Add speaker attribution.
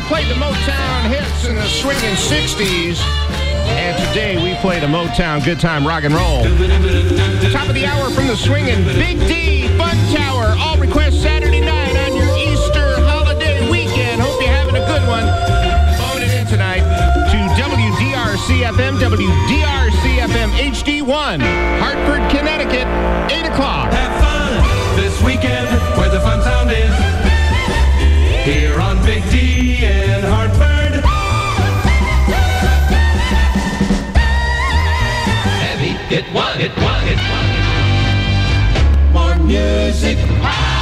Speaker 1: played the Motown hits in the swinging 60s. And today we played a Motown good time rock and roll. Top of the hour from the swinging Big D Fun Tower. All requests Saturday night on your Easter holiday weekend. Hope you're having a good one. Phone it in tonight to WDRC-FM, WDRC-FM HD1, Hartford, Connecticut, 8 o'clock.
Speaker 2: Have fun this weekend where the fun sound is. Here on Big D in Hartford. Heavy, hit one. More music.